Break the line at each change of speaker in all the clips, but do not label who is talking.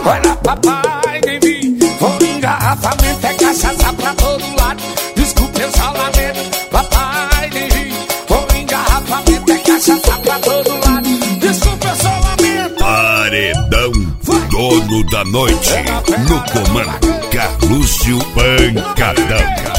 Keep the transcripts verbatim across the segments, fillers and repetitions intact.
Olha papai, nem vi. Foi engarrafamento, é cachaça pra todo lado. Desculpe eu só lamento. Papai, nem vi. Foi engarrafamento, é cachaça pra todo lado. Desculpe eu só lamento.
Paredão, dono da noite. No comando, Carlúcio Pancadão.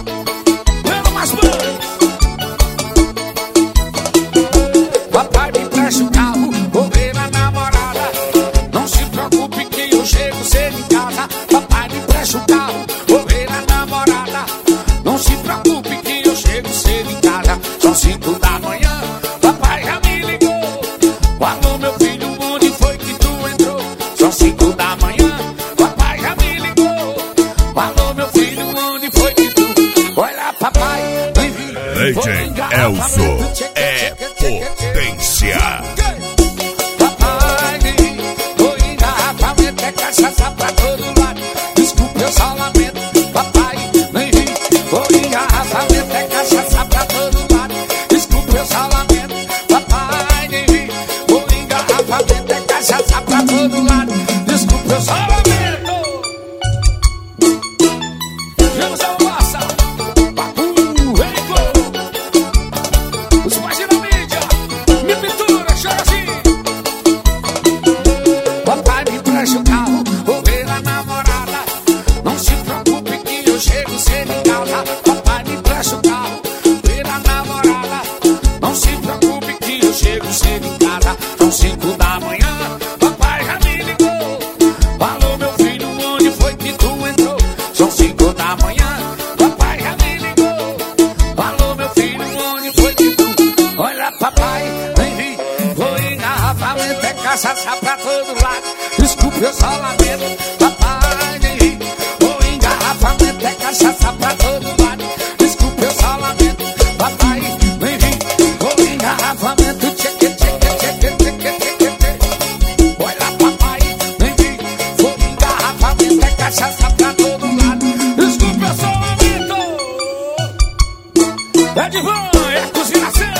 Papai, me preste o carro, vou ver a namorada. Não se preocupe que eu chego cedo em casa. Papai, me preste o carro, vou ver a namorada. Não se preocupe que eu chego cedo em casa. São cinco da manhã, papai já me ligou. Alô, meu filho, onde foi que tu entrou? São cinco da manhã, papai já me ligou. Alô, meu filho, onde foi que tu? Olha, papai, vem vir.
D J Elso é potência.
Papai, vou engarrafamento, é cachaça pra todo lado. Desculpa, eu só lamento. Papai, nem vi. Vou engarrafamento, é cachaça pra todo lado. Desculpa, eu só lamento. Papai, nem vi. Vou engarrafamento, é cachaça pra todo lado. Desculpa, eu só lamento. Vamos ao massa. Papu, Rico. Os mais na mídia. Me pintura, chora assim. Papai, me preste o carro, vou ver a namorada. Não se preocupe que eu chego cedo em casa. Papai, me preste o carro, ver a namorada. Não se preocupe que eu chego cedo em casa. São cinco da manhã, papai já me ligou. Alô, meu filho, onde foi que tu entrou? São cinco da manhã, papai já me ligou. Alô, meu filho, onde foi que tu? Olha, papai, nem vi. Vou engarrafamento, é cachaça pra todo lado. Desculpe, eu só lamento. Papai, nem vi. Vou engarrafamento, é cachaça pra todo lado. Desculpe, eu só lamento. Papai, nem vi. Vou engarrafamento, tcheque, tcheque, tcheque, tcheque, tcheque, tcheque. Olha, papai, nem vi. Vou engarrafamento, é cachaça pra todo lado. Desculpe, eu só lamento. É divã, é cozinhação.